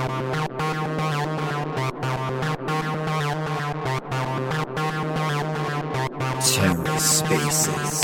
TerraSpaces.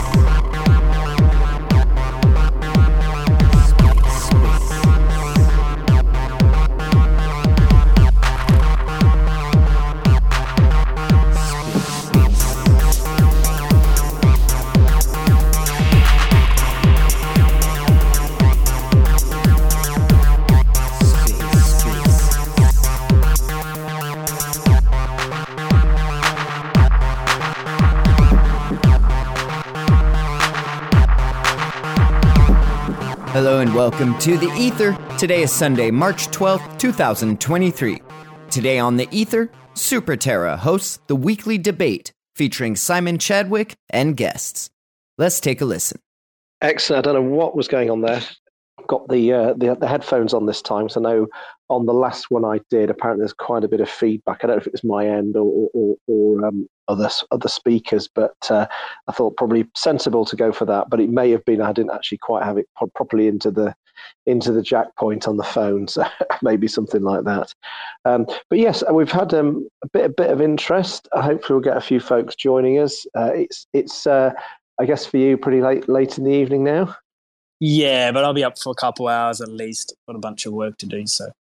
Hello and welcome to The Ether. Today is Sunday, March 12th, 2023. Today on The Ether, Super Terra hosts the weekly debate featuring Simon Chadwick and guests. Let's take a listen. Excellent. I don't know what was going on there. I've got the headphones on this time, so I know on the last one I did, apparently there's quite a bit of feedback. I don't know if it was my end or other speakers, but I thought probably sensible to go for that. But it may have been I didn't actually quite have it properly into the jack point on the phone, so maybe something like that. But yes, we've had a bit of interest. Hopefully, we'll get a few folks joining us. It's I guess for you pretty late in the evening now. Yeah, but I'll be up for a couple hours at least. Got a bunch of work to do, so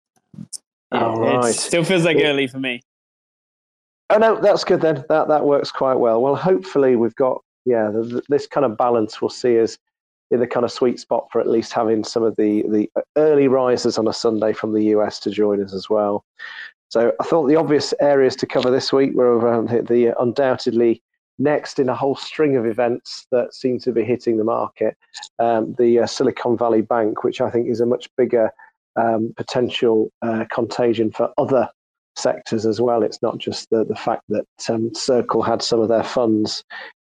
right. It still feels like early for me. Oh no, that's good then. That works quite well. Well, hopefully we've got this kind of balance will see us in the kind of sweet spot for at least having some of the early risers on a Sunday from the US to join us as well. So I thought the obvious areas to cover this week were around the undoubtedly next in a whole string of events that seem to be hitting the market, the Silicon Valley Bank, which I think is a much bigger potential contagion for other sectors as well. It's not just the fact that Circle had some of their funds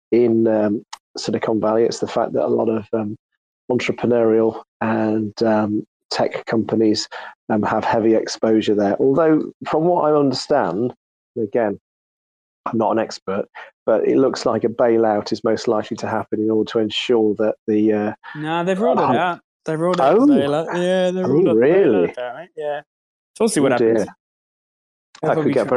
in Silicon Valley. It's the fact that a lot of entrepreneurial and tech companies have heavy exposure there. Although, from what I understand, again, I'm not an expert, but it looks like a bailout is most likely to happen in order to ensure that the... No, they've ruled it out. They've ruled out the bailout. Yeah, they've ruled out the bailout, apparently. Yeah. So we'll see what happens. That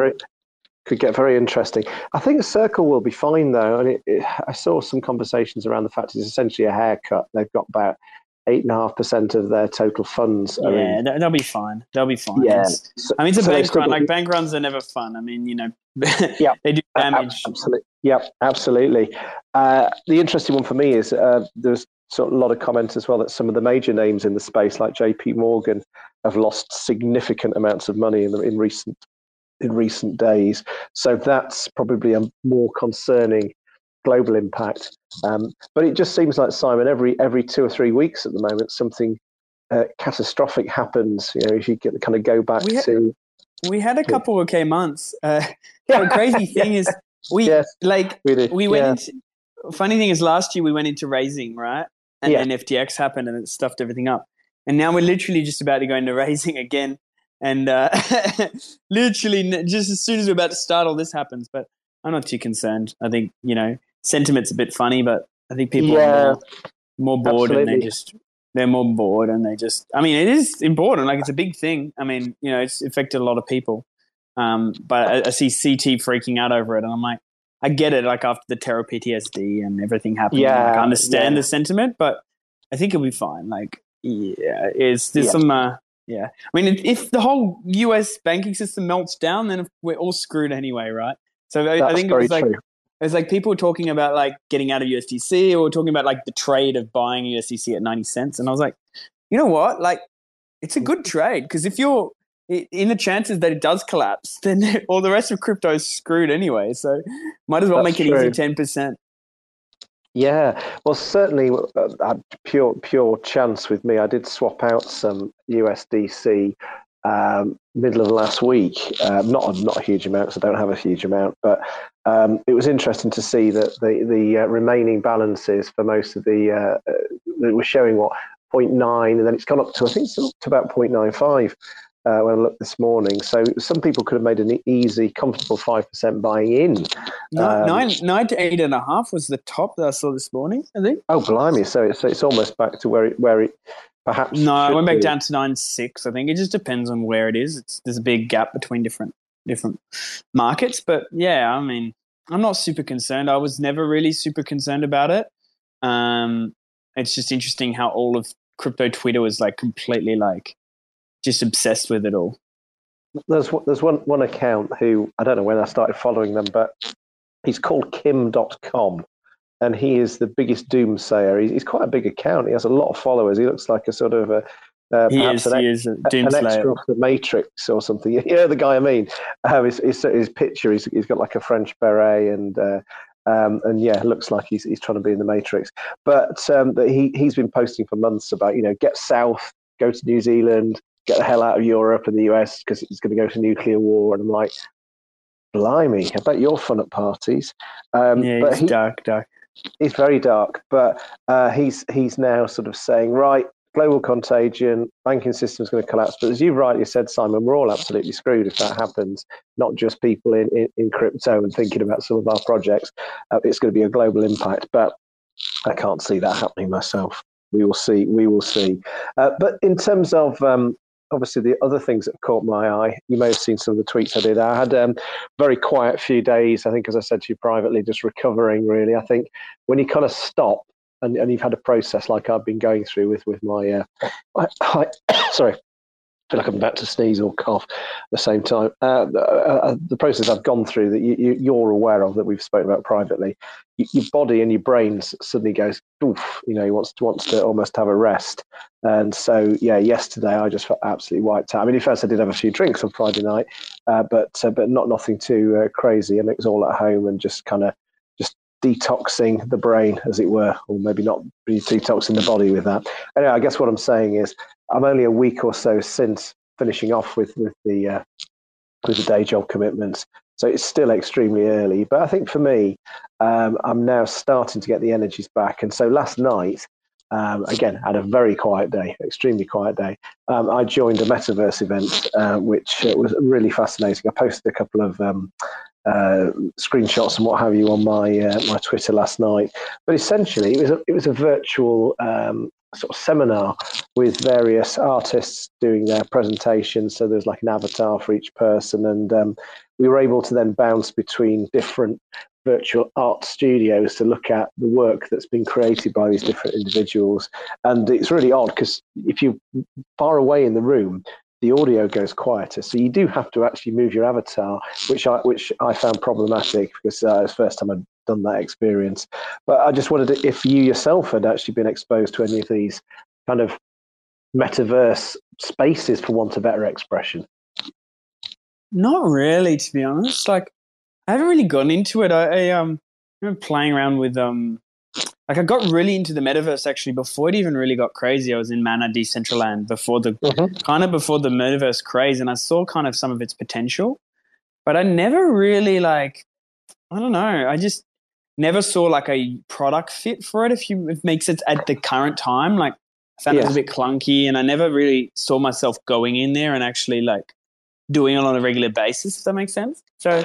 could get very interesting. I think Circle will be fine, though. And I saw some conversations around the fact it's essentially a haircut. They've got about 8.5% of their total funds. Yeah, they'll be fine. They'll be fine. Yeah. It's a bank run. Like, bank runs are never fun. I mean, they do damage. Absolutely. Yep, absolutely. The interesting one for me is there's sort of a lot of comments as well that some of the major names in the space, like JP Morgan, have lost significant amounts of money in recent days. So that's probably a more concerning global impact. But it just seems like, Simon, every 2 or 3 weeks at the moment, something catastrophic happens. If you kind of go back we had a couple of okay months. The crazy thing is we went into, funny thing is last year we went into raising, right? And then FTX happened and it stuffed everything up. And now we're literally just about to go into raising again. And literally just as soon as we're about to start, all this happens. But I'm not too concerned. I think, sentiment's a bit funny, but I think people are more bored. Absolutely. And they're more bored and it is important. Like, it's a big thing. I mean, it's affected a lot of people. But I see CT freaking out over it and I'm like, I get it. Like, after the Terra PTSD and everything happened, I understand the sentiment, but I think it'll be fine. Like, there's some, I mean, if the whole US banking system melts down, then we're all screwed anyway, right? So I think it's like people were talking about like getting out of USDC, or talking about like the trade of buying USDC at 90 cents. And I was like, you know what? Like, it's a good trade, because if you're in the chances that it does collapse, then all the rest of crypto is screwed anyway. So might as well make it easy 10%. Yeah, well, certainly pure chance with me. I did swap out some USDC middle of last week. Not a huge amount, because I don't have a huge amount, but it was interesting to see that the remaining balances for most of the were showing 0.9, and then it's gone up to, I think it's up to about 0.95 when I looked this morning. So some people could have made an easy, comfortable 5% buying in. 9 to 8.5 was the top that I saw this morning, I think. Oh, blimey! So it's almost back to where it perhaps. No, I went back down to 9.6. I think it just depends on where it is. There's a big gap between different markets, but yeah, I mean, I'm not super concerned. I was never really super concerned about it. It's just interesting how all of crypto Twitter was like completely like just obsessed with it all. There's one account who, I don't know when I started following them, but he's called Kim.com, and he is the biggest doomsayer. He's quite a big account. He has a lot of followers. He looks like a sort of he is a doomslayer. An extra of the Matrix or something. You know the guy I mean? His picture, he's got like a French beret and yeah, looks like he's trying to be in the Matrix. But he's been posting for months about, get south, go to New Zealand, get the hell out of Europe and the US because it's going to go to nuclear war. And I'm like, blimey, I bet you're fun at parties. Yeah, he's dark. He's very dark, but he's now sort of saying, right, global contagion, banking system's going to collapse. But as you rightly said, Simon, we're all absolutely screwed if that happens. Not just people in crypto and thinking about some of our projects. It's going to be a global impact, but I can't see that happening myself. We will see. But in terms of obviously the other things that caught my eye, you may have seen some of the tweets I did. I had a very quiet few days, I think, as I said to you privately, just recovering, really. I think when you kind of stop, and you've had a process like I've been going through with my, sorry, I feel like I'm about to sneeze or cough at the same time. The process I've gone through that you're aware of, that we've spoken about privately, your body and your brain suddenly goes, oof, he wants to almost have a rest. And so, yeah, yesterday I just felt absolutely wiped out. I mean, in fact, I did have a few drinks on Friday night, but nothing too crazy. And it was all at home and just kind of detoxing the brain, as it were, or maybe not detoxing the body with that. Anyway, I guess what I'm saying is I'm only a week or so since finishing off with the day job commitments, so it's still extremely early. But I think for me, I'm now starting to get the energies back. And so last night, again, had a very quiet day, extremely quiet day. I joined a metaverse event, which was really fascinating. I posted a couple of screenshots and what have you on my Twitter last night. But essentially, it was a virtual sort of seminar with various artists doing their presentations. So there's like an avatar for each person, and we were able to then bounce between different virtual art studios to look at the work that's been created by these different individuals. And it's really odd because if you're far away in the room, the audio goes quieter. So you do have to actually move your avatar, which I found problematic because it was the first time I'd done that experience. But I just wondered if you yourself had actually been exposed to any of these kind of metaverse spaces, for want of better expression. Not really, to be honest. Like, I haven't really gotten into it. I remember playing around with like I got really into the metaverse actually before it even really got crazy. I was in Mana Decentraland before the before the metaverse craze, and I saw kind of some of its potential, but I never really I don't know. I just never saw like a product fit for it. If it makes sense at the current time, like I found it was a bit clunky, and I never really saw myself going in there and actually like doing it on a regular basis, if that makes sense. So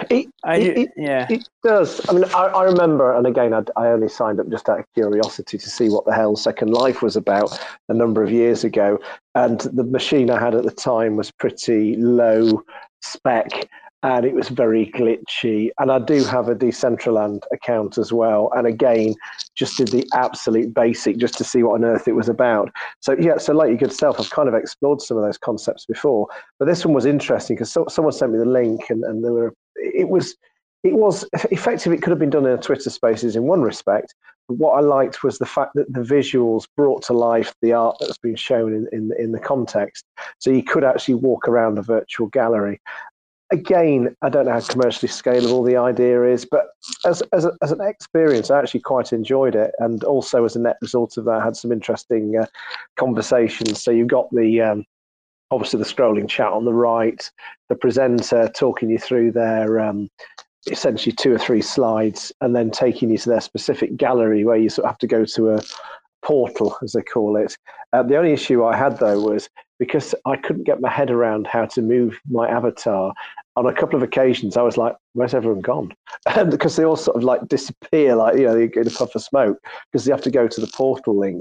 it does. I mean, I remember, and again, I only signed up just out of curiosity to see what the hell Second Life was about a number of years ago, and the machine I had at the time was pretty low spec, and it was very glitchy. And I do have a Decentraland account as well, and again, just did the absolute basic just to see what on earth it was about. So so like your good self, I've kind of explored some of those concepts before, but this one was interesting because someone sent me the link, and it was effective. It could have been done in a Twitter Spaces in one respect. But what I liked was the fact that the visuals brought to life the art that's been shown in the context. So you could actually walk around the virtual gallery. Again, I don't know how commercially scalable the idea is, but as an experience, I actually quite enjoyed it. And also as a net result of that, I had some interesting conversations. So you've got the obviously the scrolling chat on the right, the presenter talking you through their essentially 2 or 3 slides, and then taking you to their specific gallery where you sort of have to go to a portal, as they call it. The only issue I had, though, was because I couldn't get my head around how to move my avatar. On a couple of occasions, I was like, where's everyone gone? And because they all sort of like disappear, like, in a puff of smoke, because they have to go to the portal link.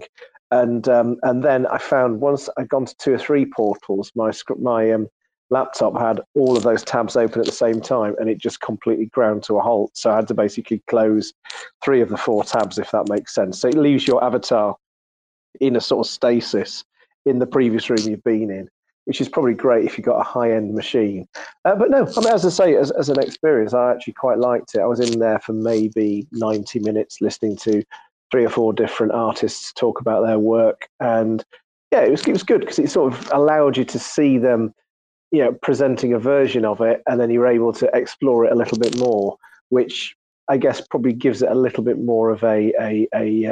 And then I found once I'd gone to 2 or 3 portals, my laptop had all of those tabs open at the same time, and it just completely ground to a halt. So I had to basically close 3 of the 4 tabs, if that makes sense. So it leaves your avatar in a sort of stasis in the previous room you've been in, which is probably great if you've got a high-end machine. But no, I mean, as I say, as an experience, I actually quite liked it. I was in there for maybe 90 minutes listening to 3 or 4 different artists talk about their work. And yeah, it was good because it sort of allowed you to see them, presenting a version of it, and then you're able to explore it a little bit more, which I guess probably gives it a little bit more of a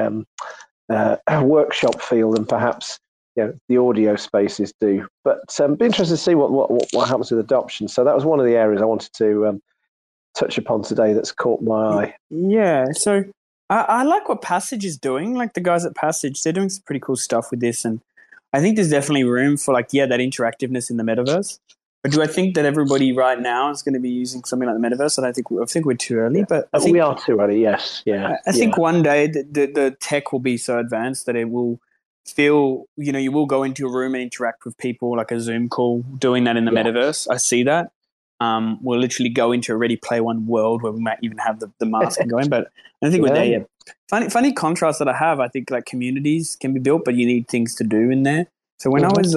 workshop feel than perhaps the audio spaces do. But be interested to see what happens with adoption. So that was one of the areas I wanted to touch upon today that's caught my eye. Yeah, so I like what Passage is doing. Like the guys at Passage, they're doing some pretty cool stuff with this, and I think there's definitely room for that interactiveness in the metaverse. But do I think that everybody right now is going to be using something like the metaverse? And I think we're too early. But I think we are too early. Yes, yeah. I think one day the tech will be so advanced that it will feel. You will go into a room and interact with people like a Zoom call. Doing that in the metaverse, I see that. We'll literally go into a Ready Player One world where we might even have the mask going. But I don't think we're there yet. Funny contrast that I have. I think like communities can be built, but you need things to do in there. So when I was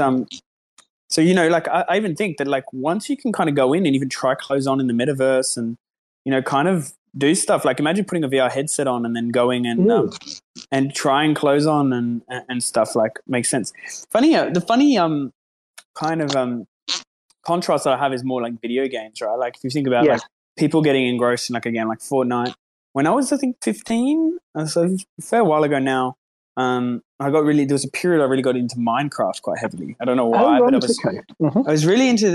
I even think that like once you can kind of go in and even try clothes on in the metaverse and kind of do stuff, like imagine putting a VR headset on and then going and trying clothes on and stuff, like makes sense. The funny kind of contrast that I have is more like video games, right? Like if you think about like people getting engrossed in like Fortnite. When I was, I think, 15, so a fair while ago now, there was a period I really got into Minecraft quite heavily. I don't know why, but I was really into,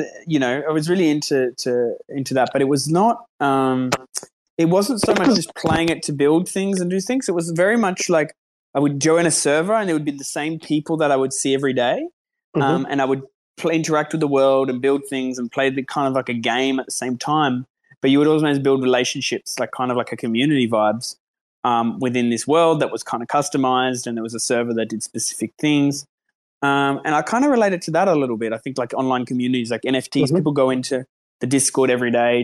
into that, but it was not, it wasn't so much just playing it to build things and do things. It was very much like I would join a server and it would be the same people that I would see every day. And I would interact with the world and build things and play the kind of like a game at the same time. But you would always build relationships, like kind of like a community vibes within this world that was kind of customized, and there was a server that did specific things. And I kind of related to that a little bit. I think like online communities, like NFTs, people go into the Discord every day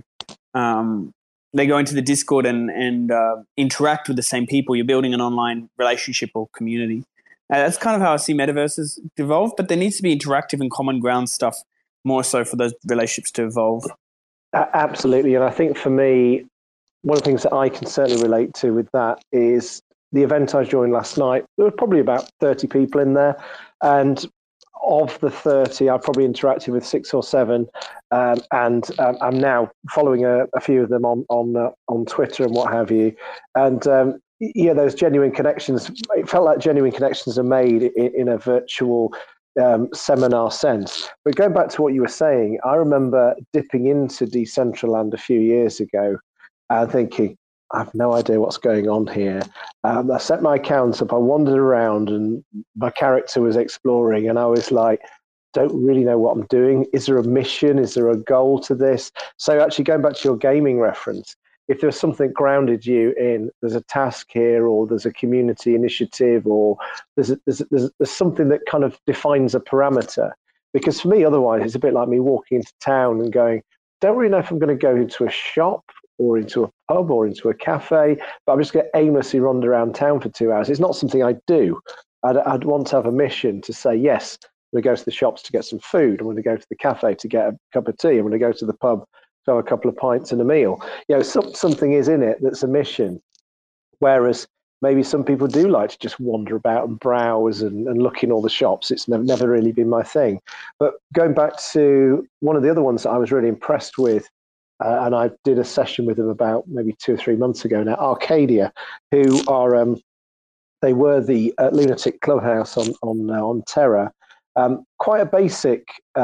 they go into the Discord and interact with the same people. You're building an online relationship or community. That's kind of how I see metaverses evolve, but there needs to be interactive and common ground stuff more so for those relationships to evolve. Absolutely. And I think for me, one of the things that I can certainly relate to with that is the event I joined last night. There were probably about 30 people in there. And of the 30, I probably interacted with 6 or 7. And I'm now following a few of them on Twitter and what have you. And those genuine connections, it felt like genuine connections are made in a virtual seminar sense. But going back to what you were saying, I remember dipping into Decentraland a few years ago and thinking, I have no idea what's going on here. I set my account up, I wandered around and my character was exploring and I was like, don't really know what I'm doing. Is there a mission? Is there a goal to this? So actually going back to your gaming reference, if there's something grounded you in, there's a task here, or there's a community initiative, or there's something that kind of defines a parameter. Because for me, otherwise, it's a bit like me walking into town and going, don't really know if I'm going to go into a shop or into a pub or into a cafe, but I'm just going to aimlessly wander around town for 2 hours. It's not something I do. I'd want to have a mission to say, yes, I'm going to go to the shops to get some food. I'm going to go to the cafe to get a cup of tea. I'm going to go to the pub to have a couple of pints and a meal. Something is in it that's a mission. Whereas maybe some people do like to just wander about and browse and look in all the shops. It's never really been my thing. But going back to one of the other ones that I was really impressed with, and I did a session with them about maybe 2 or 3 months ago now, Arcadia, who are they were the Lunatic Clubhouse on Terra. Quite a basic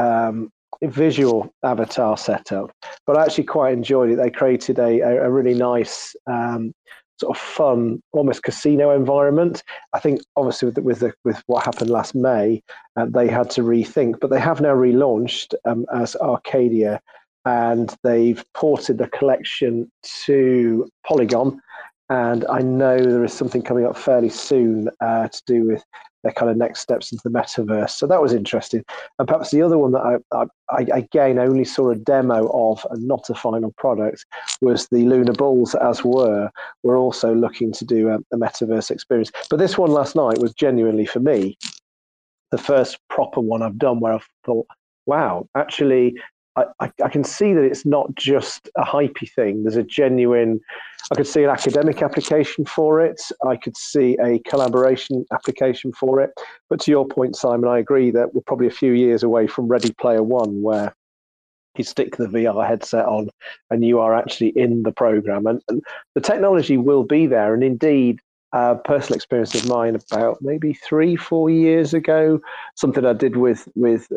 visual avatar setup, but I actually quite enjoyed it. They created a really nice sort of fun, almost casino environment. I think obviously with what happened last May, they had to rethink, but they have now relaunched as Arcadia, and they've ported the collection to Polygon. And I know there is something coming up fairly soon to do with their kind of next steps into the metaverse. So that was interesting. And perhaps the other one that I again only saw a demo of and not a final product was the Lunar Bulls, as were. We're also looking to do a metaverse experience. But this one last night was genuinely, for me, the first proper one I've done where I've thought, wow, actually, I can see that it's not just a hypey thing. There's a genuine, I could see an academic application for it. I could see a collaboration application for it. But to your point, Simon, I agree that we're probably a few years away from Ready Player One, where you stick the VR headset on and you are actually in the program. And the technology will be there. And indeed, personal experience of mine about maybe 3-4 years ago, something I did with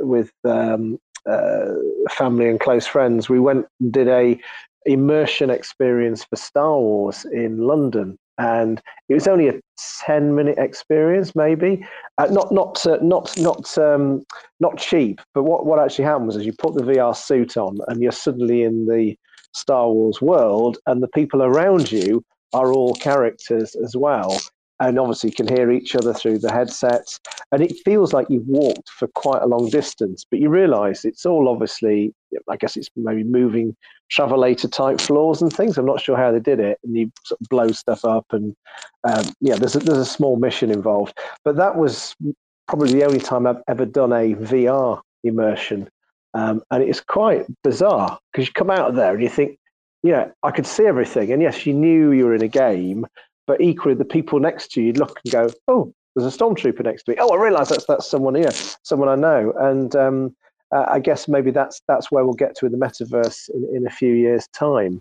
family and close friends. We went and did a immersion experience for Star Wars in London, and it was only a 10-minute experience, maybe. Not cheap, but what actually happened was, you put the VR suit on and you're suddenly in the Star Wars world, and the people around you are all characters as well. And obviously you can hear each other through the headsets. And it feels like you've walked for quite a long distance, but you realise it's all obviously, I guess it's maybe moving travelator type floors and things. I'm not sure how they did it. And you sort of blow stuff up and there's a small mission involved. But that was probably the only time I've ever done a VR immersion. And it's quite bizarre because you come out of there and you think, I could see everything. And yes, you knew you were in a game, but equally the people next to you, you'd look and go, oh, there's a stormtrooper next to me. Oh, I realise that's someone here, someone I know. And I guess maybe that's where we'll get to in the metaverse in a few years' time.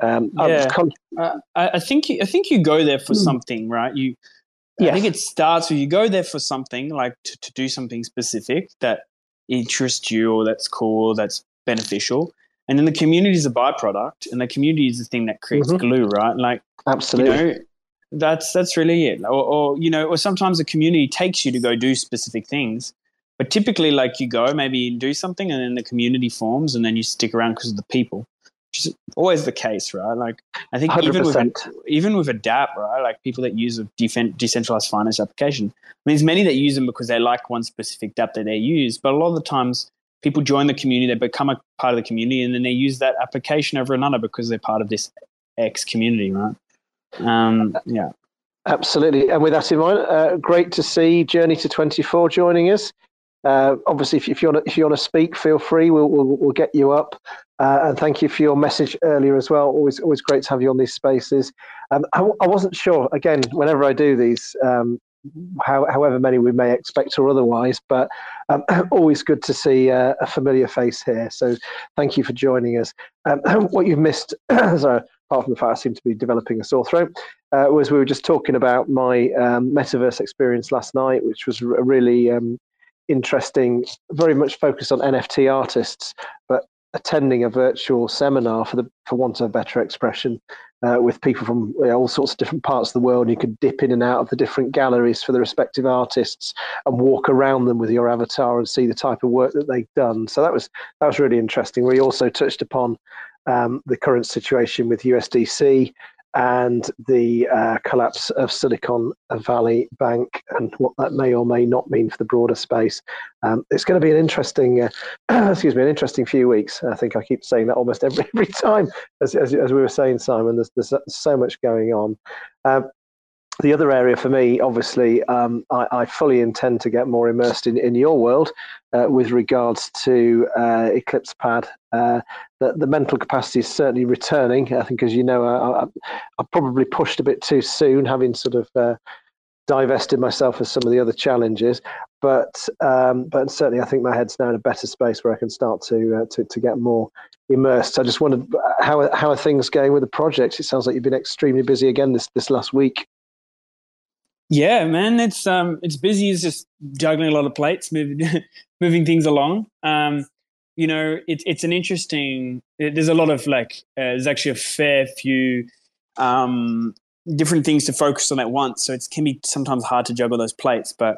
I think you go there for something, right? I think it starts with, you go there for something, like to do something specific that interests you or that's cool, that's beneficial. And then the community is a byproduct, and the community is the thing that creates glue, right? Like, absolutely, that's really it. Or sometimes the community takes you to go do specific things, but typically, like, you go maybe and do something, and then the community forms, and then you stick around because of the people, which is always the case, right? Like, I think 100%. even with Adapt, right? Like, people that use a decentralized finance application. I mean, there's many that use them because they like one specific Adapt that they use, but a lot of the times, people join the community, they become a part of the community, and then they use that application over another because they're part of this X community, right? Yeah. Absolutely. And with that in mind, great to see Journey to 24 joining us. Obviously, if you want to speak, feel free. We'll get you up. And thank you for your message earlier as well. Always great to have you on these spaces. I wasn't sure, again, whenever I do these, however many we may expect or otherwise, but always good to see a familiar face here. So thank you for joining us. What you've missed, sorry, apart from the fact I seem to be developing a sore throat, was we were just talking about my metaverse experience last night, which was really interesting, very much focused on NFT artists, but attending a virtual seminar, for want of a better expression, with people from all sorts of different parts of the world. You could dip in and out of the different galleries for the respective artists and walk around them with your avatar and see the type of work that they've done. So that was really interesting. We also touched upon the current situation with USDC and the collapse of Silicon Valley Bank and what that may or may not mean for the broader space. It's going to be an interesting, an interesting few weeks. I think I keep saying that almost every time, as we were saying, Simon. There's so much going on. The other area for me, obviously, I fully intend to get more immersed in your world with regards to EclipsePad. The mental capacity is certainly returning. I think, as you know, I probably pushed a bit too soon, having sort of divested myself of some of the other challenges. But certainly, I think my head's now in a better space where I can start to get more immersed. I just wondered, how are things going with the project? It sounds like you've been extremely busy again this last week. Yeah, man, it's busy. It's just juggling a lot of plates, moving things along. It's an interesting. There's a lot of there's actually a fair few different things to focus on at once. So it can be sometimes hard to juggle those plates. But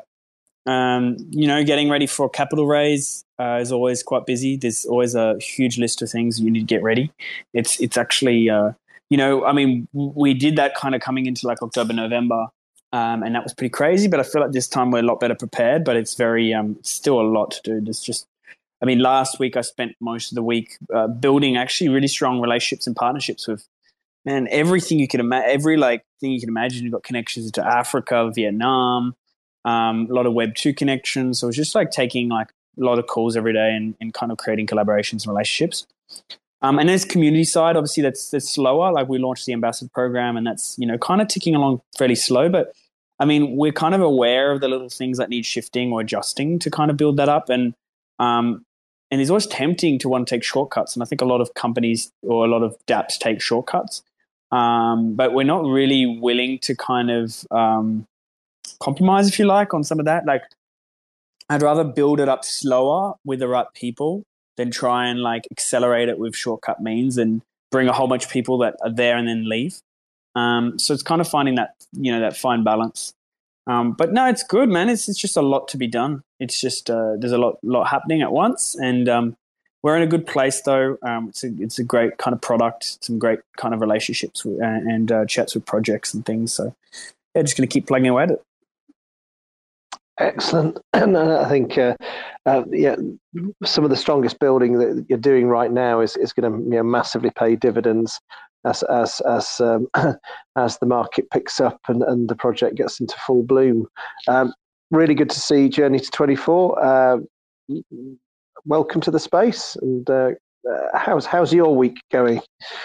getting ready for a capital raise is always quite busy. There's always a huge list of things you need to get ready. It's actually I mean, we did that kind of coming into like October, November, and that was pretty crazy. But I feel like this time we're a lot better prepared. But it's very still a lot to do. There's just, I mean, last week I spent most of the week building actually really strong relationships and partnerships with, man, everything you can imagine, every like thing you can imagine. You've got connections into Africa, Vietnam, a lot of Web2 connections. So it's just like taking like a lot of calls every day and kind of creating collaborations and relationships. And there's community side, obviously that's slower. Like we launched the ambassador program and that's, kind of ticking along fairly slow. But I mean, we're kind of aware of the little things that need shifting or adjusting to kind of build that up. And it's always tempting to want to take shortcuts. And I think a lot of companies or a lot of dApps take shortcuts. But we're not really willing to kind of compromise, if you like, on some of that. Like I'd rather build it up slower with the right people than try and like accelerate it with shortcut means and bring a whole bunch of people that are there and then leave. So it's kind of finding that, that fine balance. But no, it's good, man. It's just a lot to be done. It's just there's a lot happening at once, and we're in a good place though. It's a great kind of product, some great kind of relationships and chats with projects and things. So yeah, just going to keep plugging away at it. Excellent. And I think, some of the strongest building that you're doing right now is going to massively pay dividends as the market picks up and the project gets into full bloom. Really good to see Journey to 24. Welcome to the space. And how's your week going?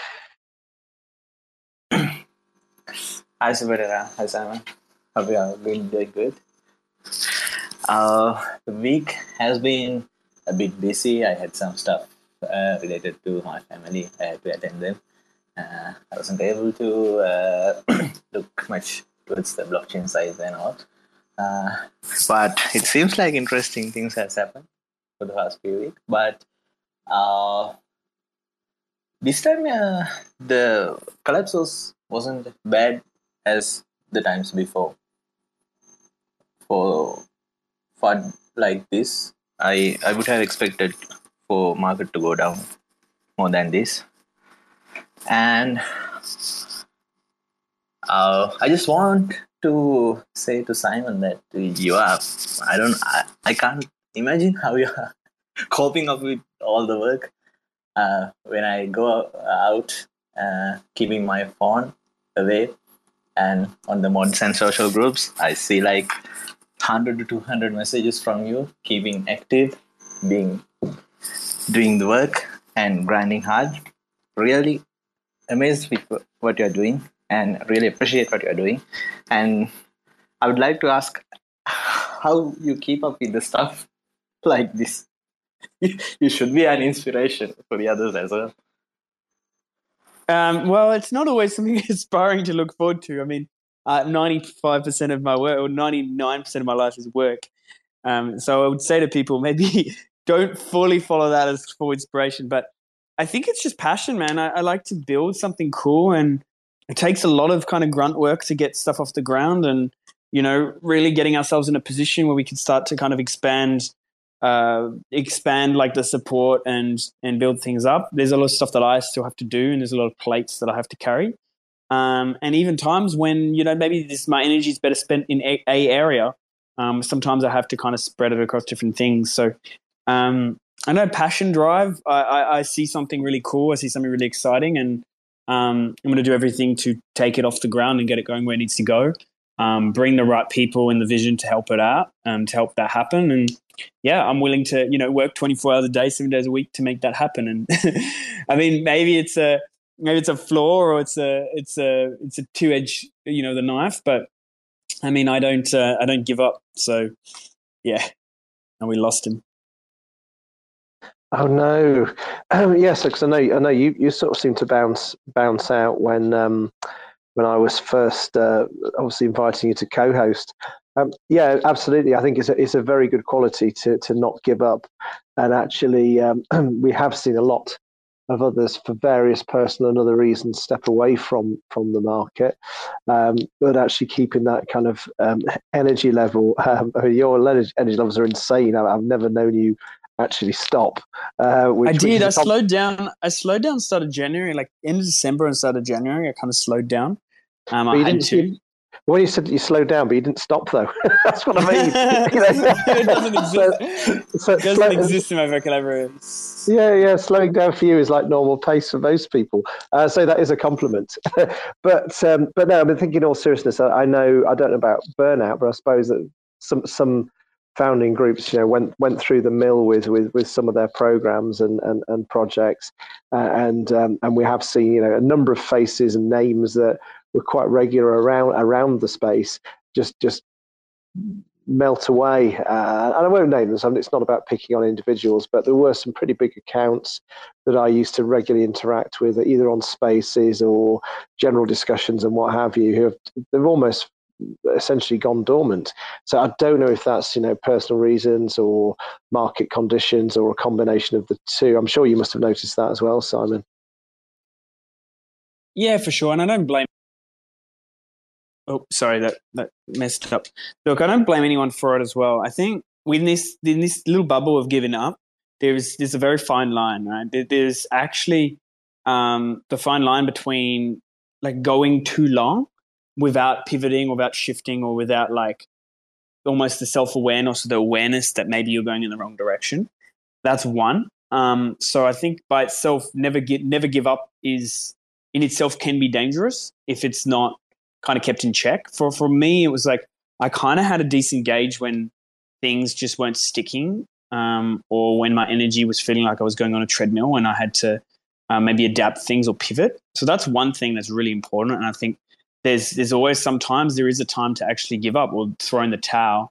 Hi, Subedara. Hi, Simon. Hope you have been doing good. The week has been a bit busy. I had some stuff related to my family. I had to attend them. I wasn't able to look much towards the blockchain side and all. But it seems like interesting things has happened for the past few weeks. But this time, the collapse wasn't bad as the times before. For like this, I would have expected for market to go down more than this. And I just want to say to Simon that I can't imagine how you are coping up with all the work. When I go out, keeping my phone away, and on the mods and social groups, I see like 100 to 200 messages from you, keeping active, doing the work and grinding hard. Really amazed with what you're doing and really appreciate what you're doing. And I would like to ask how you keep up with the stuff like this. You should be an inspiration for the others as well. Well, it's not always something inspiring to look forward to. I mean, 95% of my work or 99% of my life is work. So I would say to people, maybe don't fully follow that as for inspiration. But I think it's just passion, man. I like to build something cool, and it takes a lot of kind of grunt work to get stuff off the ground and, really getting ourselves in a position where we can start to kind of expand like the support and build things up. There's a lot of stuff that I still have to do, and there's a lot of plates that I have to carry. And even times when, maybe my energy is better spent in a area, sometimes I have to kind of spread it across different things. So I know passion drive, I see something really cool. I see something really exciting, and I'm going to do everything to take it off the ground and get it going where it needs to go. Bring the right people in the vision to help it out, to help that happen. And yeah, I'm willing to, work 24 hours a day, 7 days a week to make that happen. And I mean, maybe it's a flaw or it's a two-edged, the knife, but I mean, I don't give up. So yeah, and we lost him. Oh no! Yes, because I know you sort of seem to bounce out when I was first obviously inviting you to co-host. Yeah, absolutely. I think it's a very good quality to not give up, and actually we have seen a lot of others for various personal and other reasons step away from the market, but actually keeping that kind of energy level. Your energy levels are insane. I've never known you actually stop. I did. I slowed down. Started January, like end of December and started January. I kind of slowed down. I had to. When you said you slowed down, but you didn't stop, though. That's what I mean. It doesn't exist. It doesn't exist in my vocabulary. Yeah. Slowing down for you is like normal pace for most people. So that is a compliment. But no, I've been thinking in all seriousness. I don't know about burnout, but I suppose that some founding groups, went through the mill with some of their programs and projects, and we have seen, a number of faces and names that were quite regular around the space just melt away. And I won't name them. So it's not about picking on individuals, but there were some pretty big accounts that I used to regularly interact with, either on spaces or general discussions and what have you. They've almost essentially gone dormant. So I don't know if that's personal reasons or market conditions or a combination of the two. I'm sure you must have noticed that as well, Simon. Yeah, for sure. And I don't blame. Oh, sorry, that messed up. Look, I don't blame anyone for it as well. I think in this little bubble of giving up, there's a very fine line, right? There's actually the fine line between like going too long without pivoting, or without shifting, or without like almost the self-awareness or the awareness that maybe you're going in the wrong direction. That's one. So I think by itself, never give up is in itself can be dangerous if it's not kind of kept in check. For me, it was like I kind of had a decent gauge when things just weren't sticking, or when my energy was feeling like I was going on a treadmill and I had to maybe adapt things or pivot. So that's one thing that's really important. And I think there's always sometimes there is a time to actually give up or throw in the towel.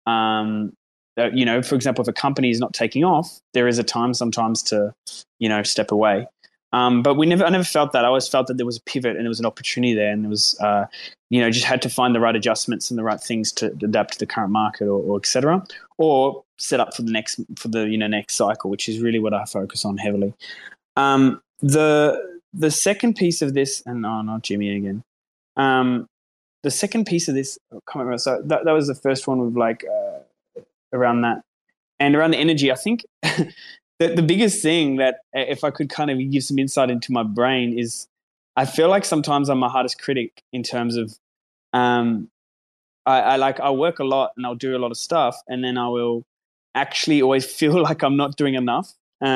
For example, if a company is not taking off, there is a time sometimes to, step away. But I never felt that. I always felt that there was a pivot and there was an opportunity there, and there was, just had to find the right adjustments and the right things to adapt to the current market, or et cetera, or set up for the next cycle, which is really what I focus on heavily. The second piece of this, and not Jimmy again. The second piece of this, I can't remember. So that was the first one with like around that, and around the energy. I think the biggest thing that, if I could kind of give some insight into my brain, is I feel like sometimes I'm my hardest critic in terms of I work a lot and I'll do a lot of stuff, and then I will actually always feel like I'm not doing enough.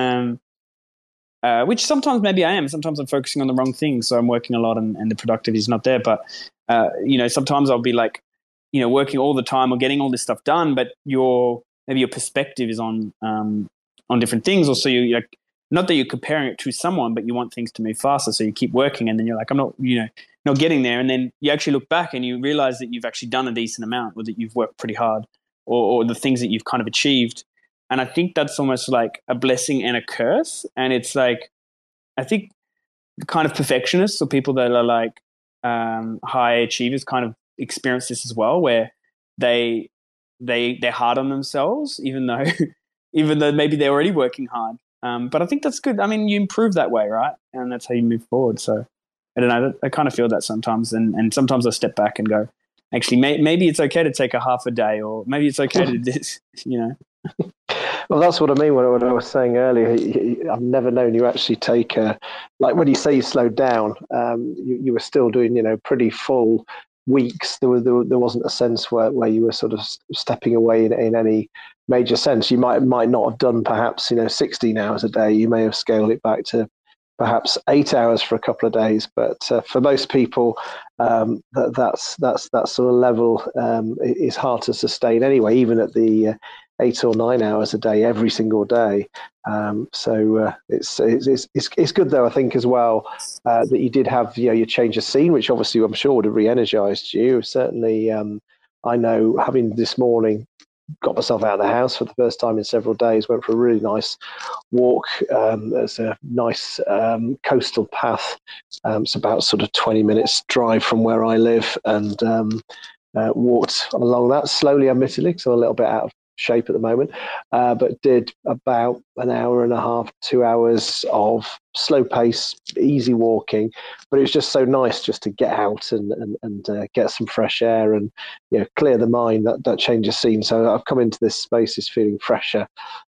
Which sometimes maybe I am. Sometimes I'm focusing on the wrong things, so I'm working a lot and the productivity is not there. But sometimes I'll be like, working all the time or getting all this stuff done, but your perspective is on different things. Also, you like, not that you're comparing it to someone, but you want things to move faster, so you keep working, and then you're like, I'm not, not getting there, and then you actually look back and you realize that you've actually done a decent amount, or that you've worked pretty hard, or the things that you've kind of achieved. And I think that's almost like a blessing and a curse. And it's like, I think the kind of perfectionists or people that are like high achievers kind of experience this as well, where they're hard on themselves, even though maybe they're already working hard. But I think that's good. I mean, you improve that way, right? And that's how you move forward. So I don't know. I kind of feel that sometimes. And sometimes I step back and go, actually, maybe it's okay to take a half a day, or maybe it's okay to do this, Well, that's what I mean when I was saying earlier. I've never known you actually take like when you say you slowed down, you were still doing pretty full weeks. There wasn't a sense where you were sort of stepping away in any major sense. You might not have done perhaps 16 hours a day. You may have scaled it back to perhaps 8 hours for a couple of days. But for most people, that sort of level is hard to sustain anyway, even at the 8 or 9 hours a day, every single day. So it's good though, I think, as well, that you did have your change of scene, which obviously I'm sure would have re-energized you. Certainly, I know, having this morning got myself out of the house for the first time in several days, went for a really nice walk. There's a nice coastal path. It's about sort of 20 minutes drive from where I live, and walked along that slowly, admittedly, because I'm a little bit out of shape at the moment, but did about an hour and a half, 2 hours of slow pace, easy walking. But it was just so nice just to get out and get some fresh air and clear the mind, that change of scene. So I've come into this space is feeling fresher,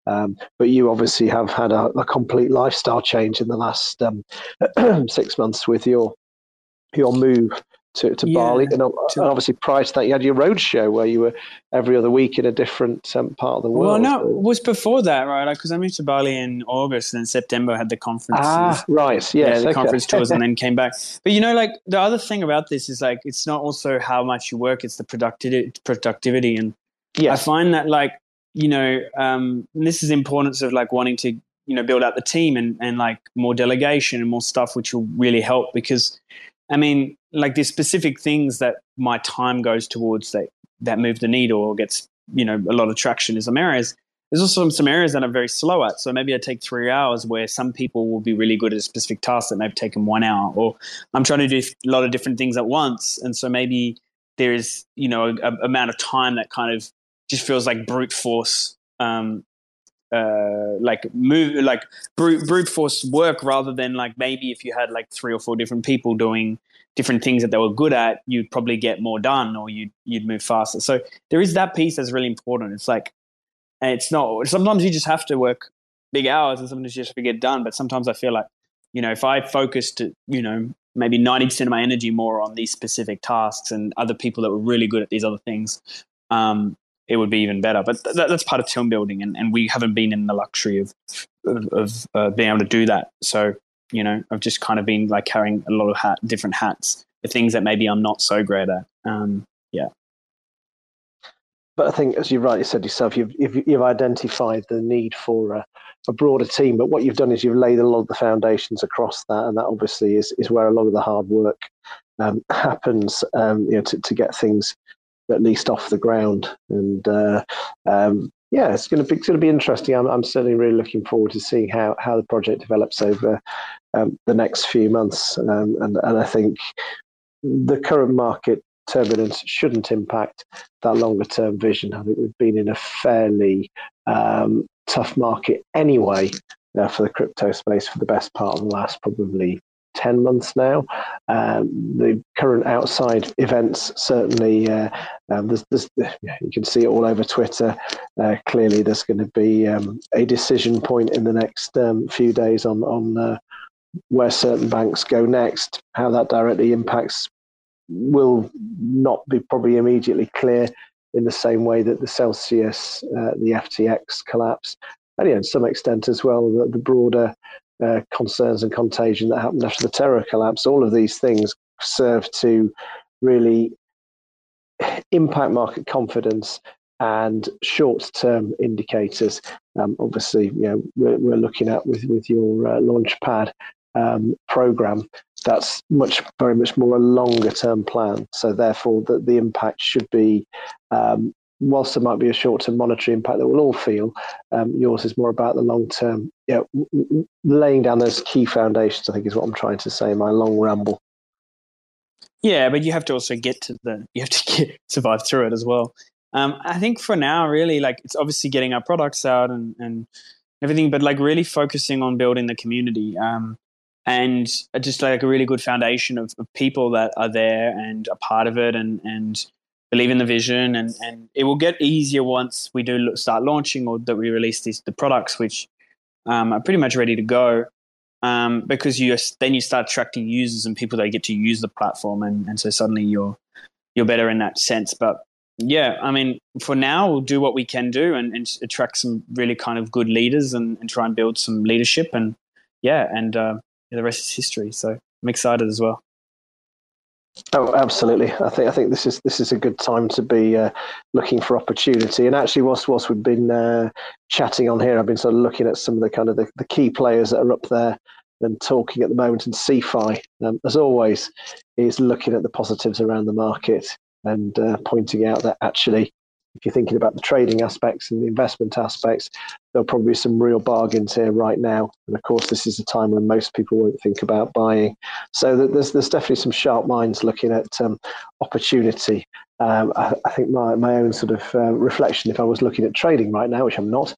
But you obviously have had a complete lifestyle change in the last 6 months with your move to Bali, and obviously prior to that you had your road show where you were every other week in a different part of the world. Well, no, it was before that, right? Because I moved to Bali in August, and in September I had the conference. Right, yes, the conference tours, and then came back. But the other thing about this is it's not also how much you work; it's the productivity, and I find that this is the importance of wanting to build out the team and more delegation and more stuff, which will really help because. I mean, there's specific things that my time goes towards that move the needle or gets, a lot of traction in some areas. There's also some areas that I'm very slow at. So maybe I take 3 hours where some people will be really good at a specific task that may have taken 1 hour, or I'm trying to do a lot of different things at once. And so maybe there is, a amount of time that kind of just feels like brute force, brute force work rather than maybe if you had 3 or 4 different people doing different things that they were good at, you'd probably get more done or you'd move faster. So there is that piece that's really important. It's not, sometimes you just have to work big hours and sometimes you just have to get done. But sometimes I feel if I focused maybe 90% of my energy more on these specific tasks and other people that were really good at these other things, it would be even better. But that's part of team building, and we haven't been in the luxury of being able to do that. So, I've just kind of been carrying a lot of different hats, the things that maybe I'm not so great at. But I think, as you rightly said yourself, you've identified the need for a broader team. But what you've done is you've laid a lot of the foundations across that, and that obviously is where a lot of the hard work happens. To get things at least off the ground, and it's going to be interesting. I'm certainly really looking forward to seeing how the project develops over the next few months, and I think the current market turbulence shouldn't impact that longer term vision. I think we've been in a fairly tough market anyway for the crypto space for the best part of the last probably 10 months now. The current outside events certainly, you can see it all over Twitter. Clearly, there's going to be a decision point in the next few days on where certain banks go next. How that directly impacts will not be probably immediately clear in the same way that the Celsius, the FTX collapse, and to some extent as well, the broader concerns and contagion that happened after the Terra collapse. All of these things serve to really impact market confidence and short-term indicators. Obviously, we're looking at with your Launchpad program. That's very much more a longer-term plan. So therefore, the impact should be. Whilst there might be a short-term monetary impact that we'll all feel, yours is more about the long-term, laying down those key foundations, I think is what I'm trying to say in my long ramble. Yeah, but you have to also survive through it as well. I think for now, really, it's obviously getting our products out and everything, but really focusing on building the community and just a really good foundation of people that are there and are part of it and believe in the vision, and it will get easier once we do start launching or that we release the products, which are pretty much ready to go, because then you start attracting users and people that get to use the platform, and so suddenly you're better in that sense. But yeah, I mean, for now we'll do what we can do and attract some really kind of good leaders and try and build some leadership, and the rest is history. So I'm excited as well. Oh, absolutely. I think this is a good time to be looking for opportunity. And actually, whilst we've been chatting on here, I've been sort of looking at some of the kind of the key players that are up there and talking at the moment. And CeFi, as always, is looking at the positives around the market and pointing out that actually, if you're thinking about the trading aspects and the investment aspects, there'll probably be some real bargains here right now. And of course, this is a time when most people won't think about buying. So there's definitely some sharp minds looking at opportunity. I think my own sort of reflection, if I was looking at trading right now, which I'm not,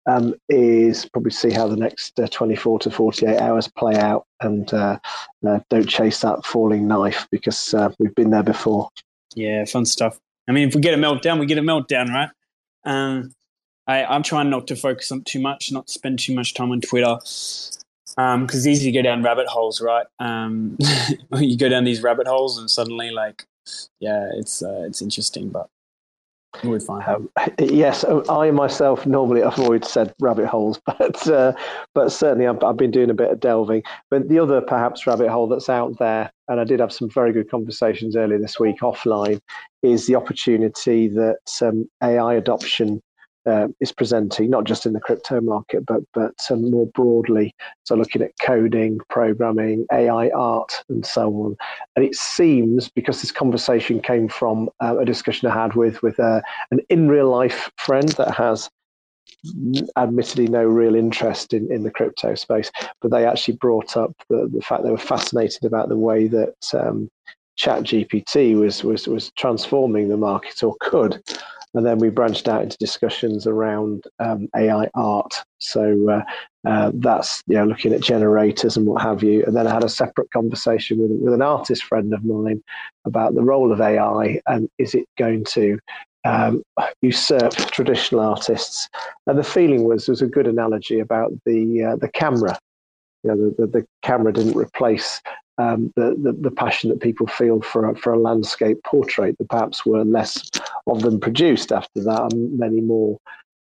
is probably see how the next 24 to 48 hours play out, and don't chase that falling knife, because we've been there before. Yeah, fun stuff. I mean, if we get a meltdown, we get a meltdown, right? I'm trying not to focus on too much, not spend too much time on Twitter, because it's easy to go down rabbit holes, right? You go down these rabbit holes, and suddenly, it's interesting, but we're fine. Yes, I myself normally avoid said rabbit holes, but certainly I've been doing a bit of delving. But the other perhaps rabbit hole that's out there, and I did have some very good conversations earlier this week offline, is the opportunity that AI adoption is presenting, not just in the crypto market, but more broadly. So looking at coding, programming, AI art, and so on. And it seems, because this conversation came from a discussion I had with an in real life friend that has admittedly no real interest in the crypto space, but they actually brought up the fact they were fascinated about the way that ChatGPT was transforming the market, or could. And then we branched out into discussions around AI art. So that's looking at generators and what have you. And then I had a separate conversation with an artist friend of mine about the role of AI, and is it going to usurp traditional artists? And the feeling was a good analogy about the camera. The camera didn't replace the passion that people feel for a landscape portrait. There perhaps were less of them produced after that, and many more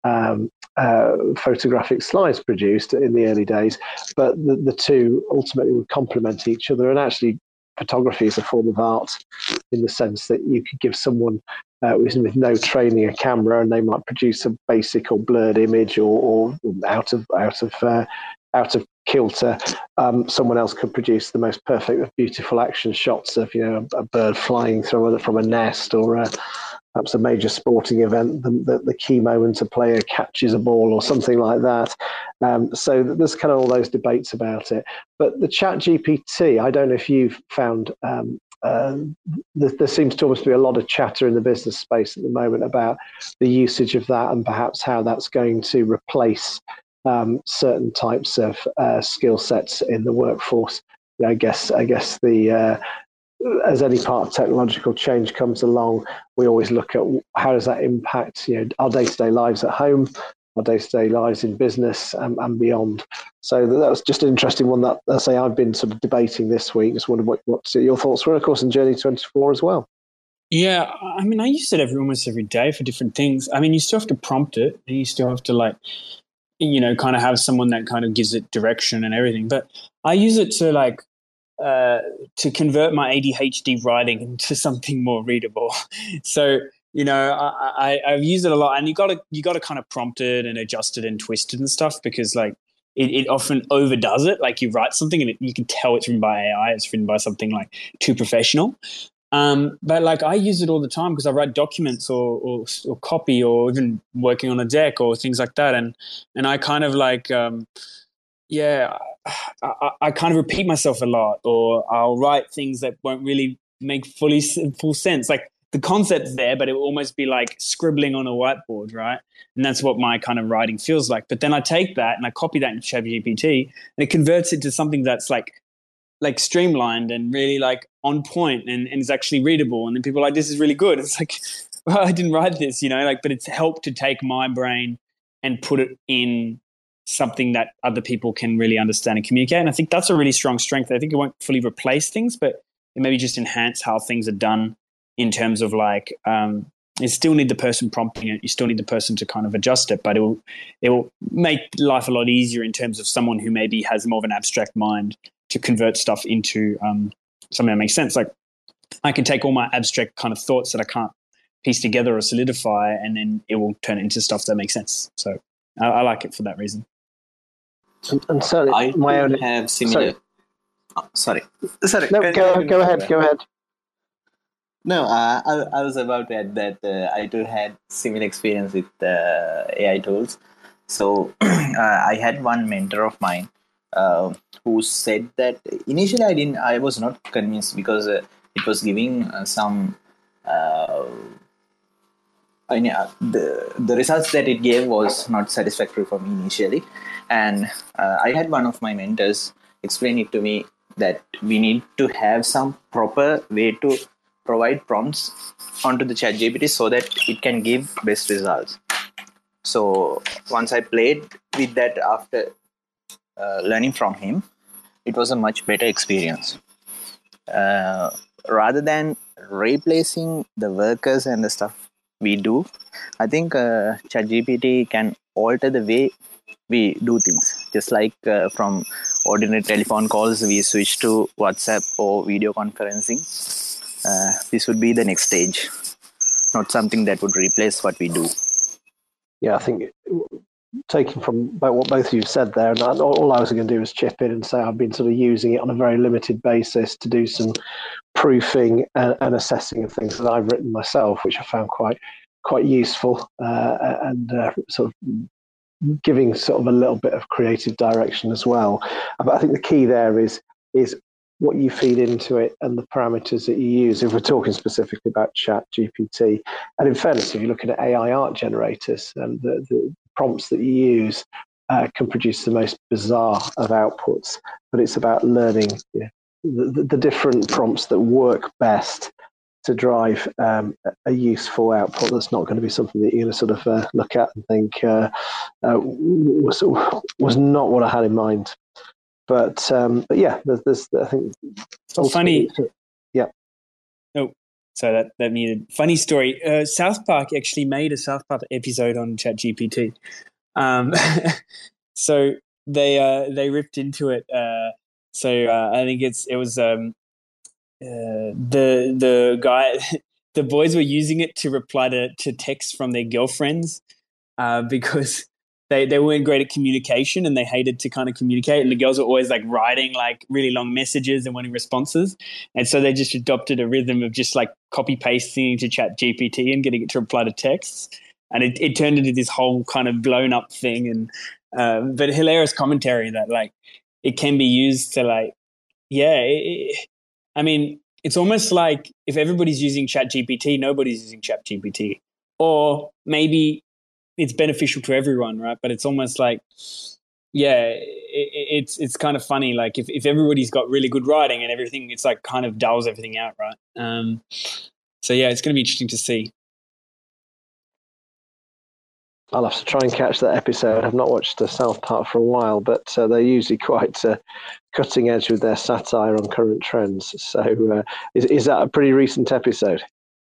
photographic slides produced in the early days. But the two ultimately would complement each other. And actually, photography is a form of art in the sense that you could give someone with no training a camera, and they might produce a basic or blurred image, or out of kilter. Someone else could produce the most perfect, beautiful action shots of a bird flying from a nest, or perhaps a major sporting event. The key moment a player catches a ball or something like that. So there's kind of all those debates about it. But the ChatGPT, I don't know if you've found. There seems to almost be a lot of chatter in the business space at the moment about the usage of that, and perhaps how that's going to replace certain types of skill sets in the workforce. I guess the as any part of technological change comes along, we always look at how does that impact our day-to-day lives at home, our day-to-day lives in business, and beyond. So that was just an interesting one that I've been sort of debating this week. Just wondered what your thoughts were, of course, in Journey 24 as well. Yeah, I mean, I use it almost every day for different things. I mean, you still have to prompt it, and you still have to kind of have someone that kind of gives it direction and everything. But I use it to convert my ADHD writing into something more readable. So, I've used it a lot, and you got to kind of prompt it and adjust it and twist it and stuff, because it often overdoes it. Like, you write something and you can tell it's written by AI, it's written by something too professional. But I use it all the time because I write documents or copy, or even working on a deck or things like that. And I kind of I kind of repeat myself a lot, or I'll write things that won't really make full sense. Like, the concept's there, but it will almost be like scribbling on a whiteboard, right? And that's what my kind of writing feels like. But then I take that and I copy that into ChatGPT, and it converts it to something that's like streamlined and really on point, and is actually readable. And then people are like, this is really good. It's like, well, I didn't write this, but it's helped to take my brain and put it in something that other people can really understand and communicate. And I think that's a really strong strength. I think it won't fully replace things, but it maybe just enhance how things are done, in terms of you still need the person prompting it. You still need the person to kind of adjust it, but it will make life a lot easier in terms of someone who maybe has more of an abstract mind to convert stuff into something that makes sense. Like, I can take all my abstract kind of thoughts that I can't piece together or solidify, and then it will turn into stuff that makes sense. So I like it for that reason. And certainly, I have similar. Sorry. No, go ahead. No, I was about to add that I too had similar experience with AI tools. So I had one mentor of mine who said that initially I was not convinced, because it was giving some the results that it gave was not satisfactory for me initially. And I had one of my mentors explain it to me that we need to have some proper way to provide prompts onto the ChatGPT so that it can give best results. So once I played with that after learning from him, it was a much better experience. Rather than replacing the workers and the stuff we do, I think ChatGPT can alter the way we do things. Just like from ordinary telephone calls, we switch to WhatsApp or video conferencing. This would be the next stage, not something that would replace what we do. Yeah, I think taking from what both of you said there, and all I was going to do is chip in and say I've been sort of using it on a very limited basis to do some proofing and assessing of things that I've written myself, which I found quite useful and sort of giving sort of a little bit of creative direction as well. But I think the key there is what you feed into it and the parameters that you use. If we're talking specifically about ChatGPT, and in fairness, if you're looking at AI art generators, and the prompts that you use can produce the most bizarre of outputs, but it's about learning the different prompts that work best to drive a useful output that's not going to be something that you're going to sort of look at and think was not what I had in mind. But yeah, there's I think. So funny. Yeah. Oh, so that needed funny story. South Park actually made a South Park episode on ChatGPT. So they ripped into it. I think it was the guy. The boys were using it to reply to texts from their girlfriends because they weren't great at communication and they hated to kind of communicate, and the girls were always like writing like really long messages and wanting responses, and so they just adopted a rhythm of just like copy pasting to ChatGPT and getting it to reply to texts, and it turned into this whole kind of blown up thing. And but hilarious commentary that like it can be used to like I mean, it's almost like if everybody's using ChatGPT, nobody's using ChatGPT, or maybe it's beneficial to everyone, right? But it's almost like, it's kind of funny. Like if everybody's got really good writing and everything, it's like kind of dulls everything out, right? So yeah, it's going to be interesting to see. I'll have to try and catch that episode. I've not watched South Park for a while, but they're usually quite cutting edge with their satire on current trends. So is that a pretty recent episode?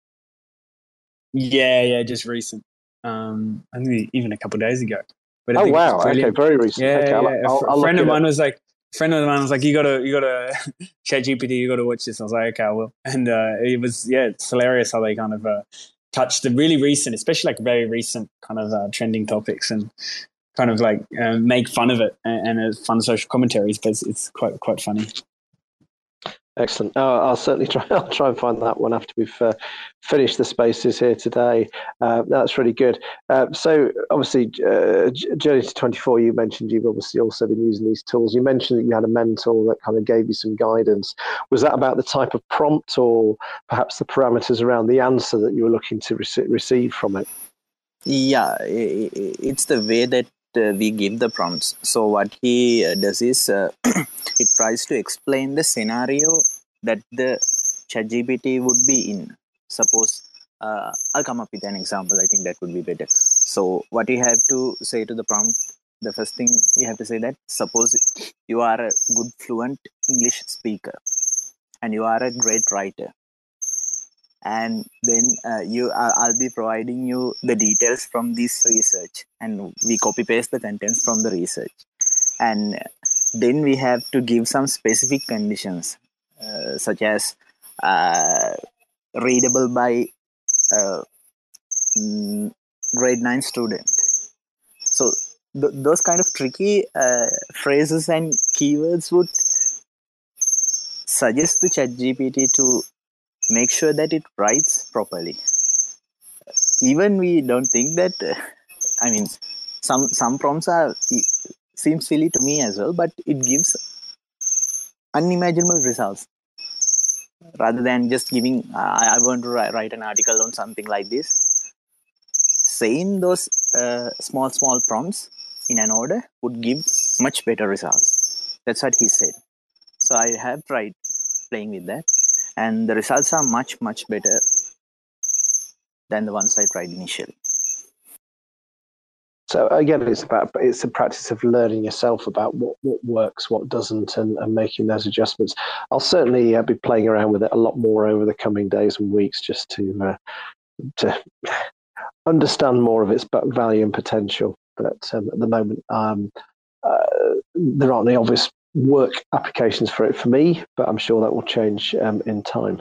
Yeah, just recent. I think even a couple of days ago. But oh wow! Okay, very recent. Yeah, okay, yeah. A friend of mine was like, you gotta ChatGPT, you gotta watch this. I was like, okay, I will. And it's hilarious how they kind of touch the really recent, especially like very recent kind of trending topics and kind of like make fun of it and fun social commentaries. But it's quite funny. Excellent. I'll certainly try. I'll try and find that one after we've finished the spaces here today. That's really good. So obviously, Journey to 24, you mentioned you've obviously also been using these tools. You mentioned that you had a mentor that kind of gave you some guidance. Was that about the type of prompt or perhaps the parameters around the answer that you were looking to receive from it? Yeah, it's the way that we give the prompts. So what he does is it tries to explain the scenario that the ChatGPT would be in. Suppose I'll come up with an example. I think that would be better. So what you have to say to the prompt, the first thing we have to say that suppose you are a good fluent English speaker and you are a great writer. And then I'll be providing you the details from this research, and we copy paste the contents from the research, and then we have to give some specific conditions such as readable by grade 9 student. So those kind of tricky phrases and keywords would suggest to ChatGPT to make sure that it writes properly. Even we don't think that. I mean, some prompts seem silly to me as well, but it gives unimaginable results. Rather than just giving, I want to write an article on something like this. Saying those small prompts in an order would give much better results. That's what he said. So I have tried playing with that, and the results are much better than the ones I tried initially. So again, it's a practice of learning yourself about what works, what doesn't, and making those adjustments. I'll certainly be playing around with it a lot more over the coming days and weeks, just to understand more of its value and potential. But at the moment, there aren't any obvious work applications for it for me, but I'm sure that will change in time.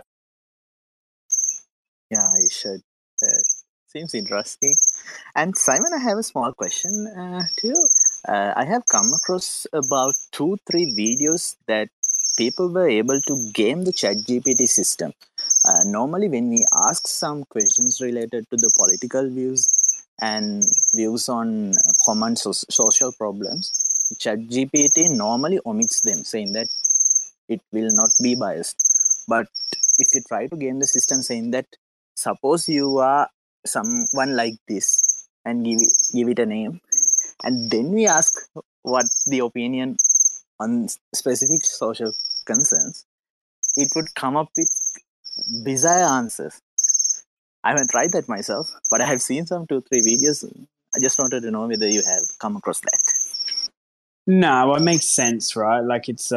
Yeah, I should. Seems interesting. And Simon, I have a small question to you. I have come across about 2-3 videos that people were able to game the ChatGPT system. Normally, when we ask some questions related to the political views and views on common social problems, ChatGPT normally omits them, saying that it will not be biased. But if you try to game the system saying that, suppose you are someone like this, and give it a name, and then we ask what the opinion on specific social concerns, it would come up with bizarre answers. I haven't tried that myself, but I have seen some 2-3 videos. I just wanted to know whether you have come across that. No, it makes sense, right? Like it's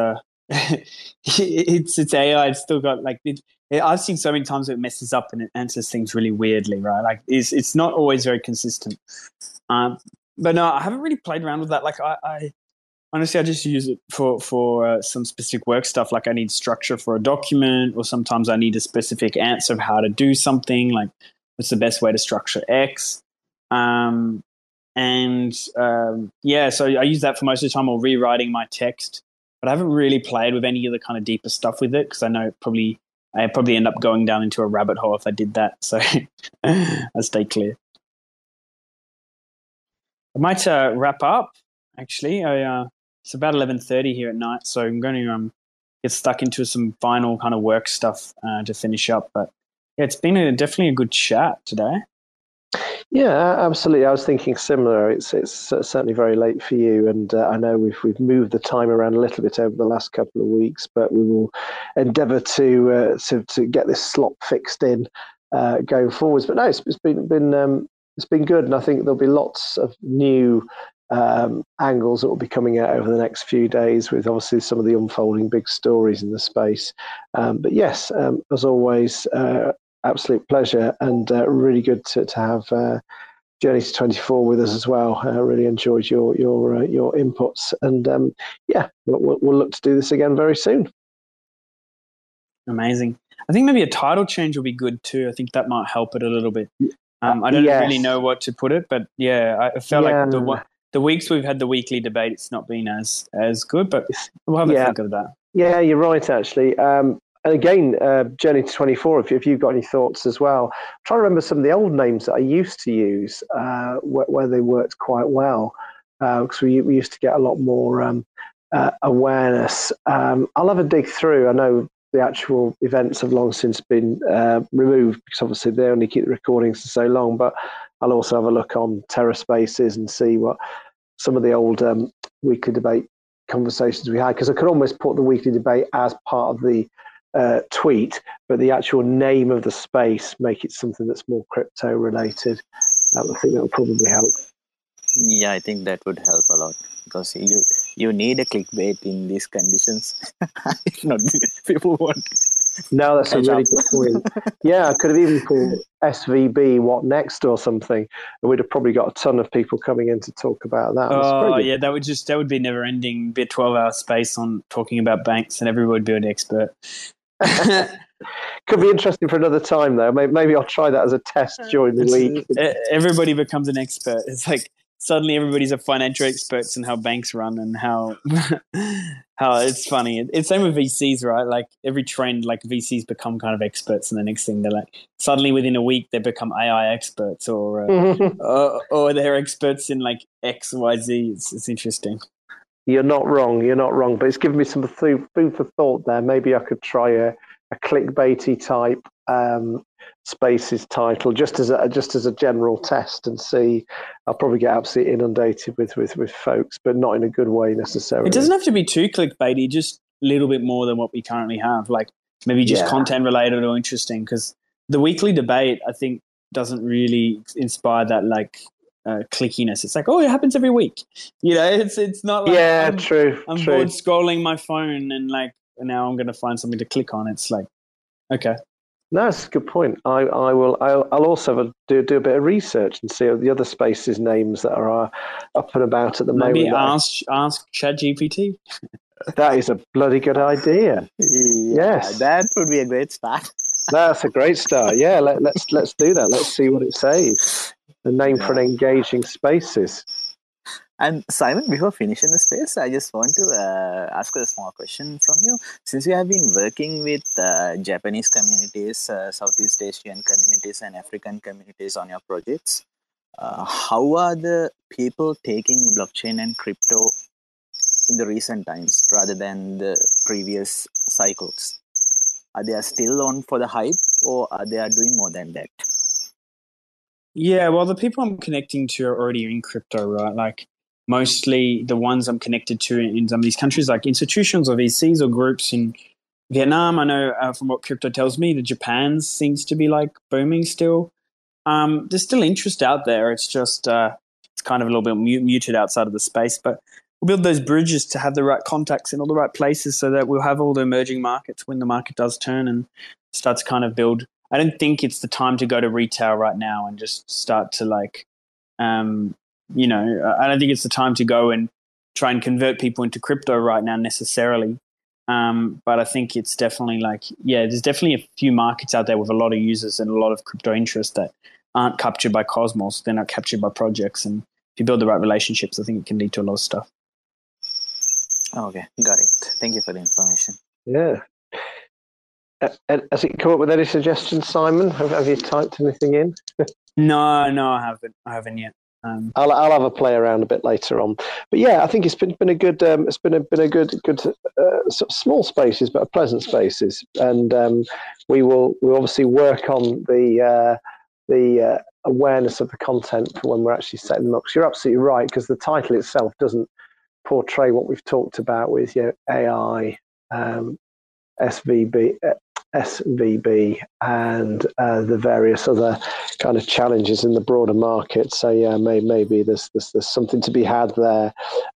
it's AI. It's still got like I've seen so many times it messes up and it answers things really weirdly, right? Like it's not always very consistent. But no, I haven't really played around with that. Like I honestly, I just use it for some specific work stuff. Like I need structure for a document, or sometimes I need a specific answer of how to do something. Like what's the best way to structure X? So I use that for most of the time, or rewriting my text. But I haven't really played with any of the kind of deeper stuff with it, because I know I probably end up going down into a rabbit hole if I did that. So I stay clear. I might wrap up. Actually, it's about 11:30 here at night, so I'm going to get stuck into some final kind of work stuff to finish up. But yeah, it's been definitely a good chat today. Yeah, absolutely. I was thinking similar. It's certainly very late for you, and I know we've moved the time around a little bit over the last couple of weeks, but we will endeavour to get this slot fixed in going forwards. But no, it's been good, and I think there'll be lots of new angles that will be coming out over the next few days, with obviously some of the unfolding big stories in the space. But yes, as always. Absolute pleasure, and really good to have Journey to 24 with us as well. I really enjoyed your inputs, and we'll look to do this again very soon. Amazing. I think maybe a title change will be good too. I think that might help it a little bit. I don't really know what to put it, but yeah, I felt like the weeks we've had the weekly debate, it's not been as good, but we'll have a think of that. Yeah, you're right, actually. And again, Journey to 24, if you've got any thoughts as well. I'm trying to remember some of the old names that I used to use where they worked quite well, because we used to get a lot more awareness. I'll have a dig through. I know the actual events have long since been removed, because obviously they only keep the recordings for so long, but I'll also have a look on TerraSpaces and see what some of the old weekly debate conversations we had, because I could almost put the weekly debate as part of the tweet, but the actual name of the space, make it something that's more crypto related. I think that would probably help. Yeah, I think that would help a lot, because you need a clickbait in these conditions. If not, people won't. No, that's a really good point. Yeah, I could have even called SVB What Next or something, and we'd have probably got a ton of people coming in to talk about that. Oh yeah, that would be never ending. Be a 12-hour space on talking about banks, and everyone would be an expert. Could be interesting for another time, though. Maybe I'll try that as a test during the week. Everybody becomes an expert. It's like suddenly everybody's a financial expert in how banks run and how it's funny. It's same with VCs, right? Like every trend, like VCs become kind of experts, and the next thing they're like suddenly within a week they become AI experts, or they're experts in like X, Y, Z. It's interesting. You're not wrong, but it's given me some food for thought there. Maybe I could try a clickbaity type spaces title just as a general test, and see. I'll probably get absolutely inundated with folks, but not in a good way necessarily. It doesn't have to be too clickbaity, just a little bit more than what we currently have. Like maybe just content related or interesting, because the weekly debate, I think, doesn't really inspire that like clickiness. It's like, oh, it happens every week. It's not like I'm bored scrolling my phone and like now I'm going to find something to click on. It's like, okay. No, that's a good point. I'll also do a bit of research and see the other spaces names that are up and about at the moment. Maybe ask ChatGPT. That is a bloody good idea. Yes, that would be a great start. That's a great start. Yeah, let's do that. Let's see what it says. A name for an engaging spaces. And Simon, before finishing the space, I just want to ask a small question from you. Since you have been working with Japanese communities, Southeast Asian communities, and African communities on your projects, how are the people taking blockchain and crypto in the recent times rather than the previous cycles? Are they still on for the hype, or are they doing more than that? Yeah, well, the people I'm connecting to are already in crypto, right? Like mostly the ones I'm connected to in some of these countries, like institutions or VCs or groups in Vietnam. I know from what crypto tells me, the Japan seems to be like booming still. There's still interest out there. It's just it's kind of a little bit muted outside of the space, but we'll build those bridges to have the right contacts in all the right places so that we'll have all the emerging markets when the market does turn and start to kind of build. I don't think it's the time to go to retail right now and just start to like, I don't think it's the time to go and try and convert people into crypto right now necessarily. But I think it's definitely like, there's definitely a few markets out there with a lot of users and a lot of crypto interest that aren't captured by Cosmos. They're not captured by projects. And if you build the right relationships, I think it can lead to a lot of stuff. Okay, got it. Thank you for the information. Yeah. Has it come up with any suggestions, Simon? Have you typed anything in? No, I haven't. I haven't yet. I'll have a play around a bit later on. But yeah, I think it's been a good good sort of small spaces, but pleasant spaces. And we'll obviously work on the awareness of the content for when we're actually setting them up. Because you're absolutely right, because the title itself doesn't portray what we've talked about with AI, SVB, and the various other kind of challenges in the broader market. So yeah, maybe there's something to be had there.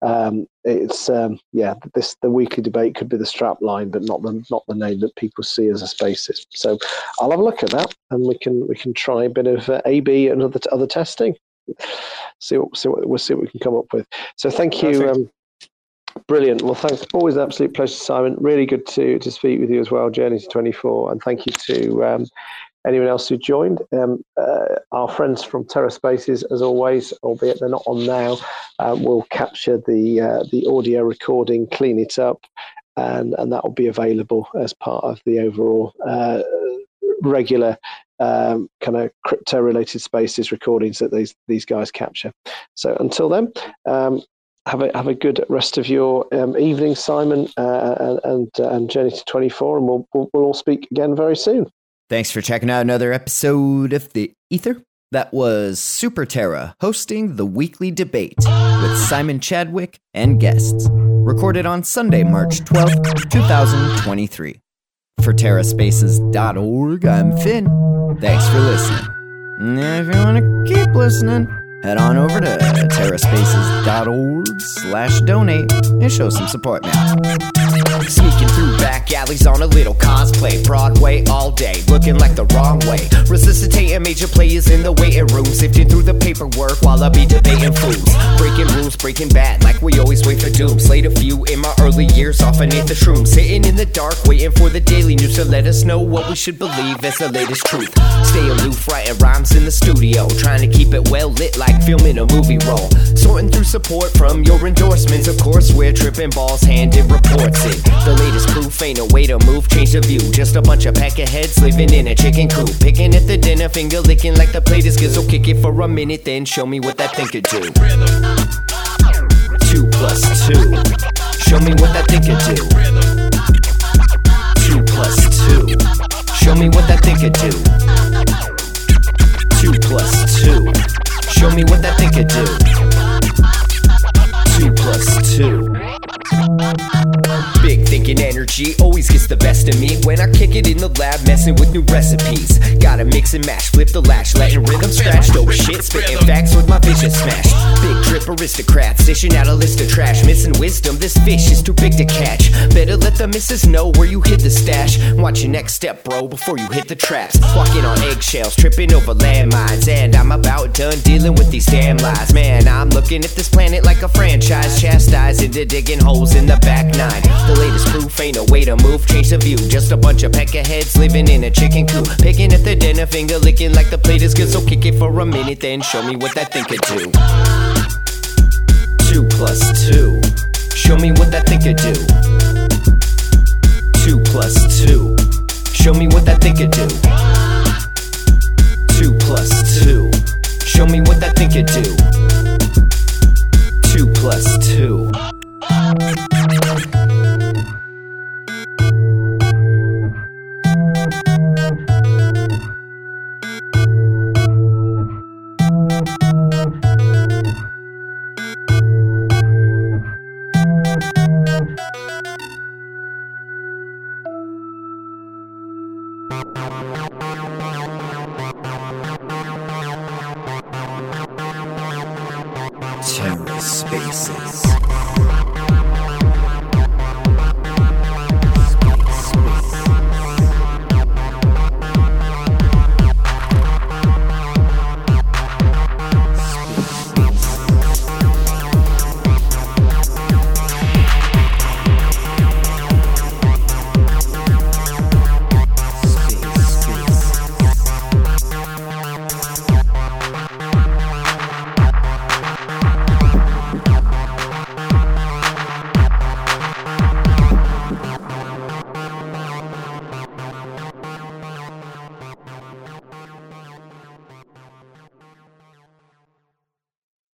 The weekly debate could be the strap line, but not the name that people see as a spaces. So I'll have a look at that, and we can try a bit of A/B and other testing. We'll see what we can come up with. So thank you. Perfect. Brilliant. Well, thanks. Always an absolute pleasure, Simon. Really good to speak with you as well. Journey to 24, and thank you to anyone else who joined. Our friends from TerraSpaces, as always, albeit they're not on now, will capture the audio recording, clean it up, and that will be available as part of the overall regular kind of crypto-related spaces recordings that these guys capture. So until then. Have a good rest of your evening, Simon, and Journey to 24, and we'll all speak again very soon. Thanks for checking out another episode of The Ether. That was Super Terra hosting the weekly debate with Simon Chadwick and guests. Recorded on Sunday, March 12th, 2023. For TerraSpaces.org, I'm Finn. Thanks for listening. Now, if you want to keep listening, head on over to TerraSpaces.org/donate and show some support now. Sneaking through back alleys on a little cosplay. Broadway all day, looking like the wrong way. Resuscitating major players in the waiting room. Sifting through the paperwork while I be debating fools. Breaking rules, breaking bad, like we always wait for doom. Slayed a few in my early years, off beneath the shrooms. Sitting in the dark, waiting for the daily news to let us know what we should believe as the latest truth. Stay aloof, writing rhymes in the studio. Trying to keep it well lit like filming a movie roll. Sorting through support from your endorsements. Of course, we're tripping balls, handed reports it. The latest proof ain't a way to move, change the view. Just a bunch of peckerheads living in a chicken coop. Picking at the dinner, finger licking like the plate is good. So kick it for a minute, then show me what that thing could do. 2 + 2. Show me what that thing could do. 2 + 2. Show me what that thing could do. 2 + 2. Show me what that thing could do. 2 + 2. Big Big thinking energy always gets the best of me when I kick it in the lab, messing with new recipes. Gotta mix and match, flip the latch, letting rhythm scratch. Dope shit, spitting facts with my vision smash. Big drip aristocrats, dishing out a list of trash. Missing wisdom, this fish is too big to catch. Better let the missus know where you hid the stash. Watch your next step, bro, before you hit the traps. Walking on eggshells, tripping over landmines, and I'm about done dealing with these damn lies. Man, I'm looking at this planet like a franchise, chastised into digging holes in the back nine. The latest proof ain't a way to move, change the view. Just a bunch of peckerheads living in a chicken coop, picking at the dinner, finger licking like the plate is good. So kick it for a minute, then show me what that thing could do. 2 + 2. Show me what that thing could do. 2 + 2. Show me what that thing could do. 2 + 2. Show me what that thing could do. 2 + 2. TerraSpaces.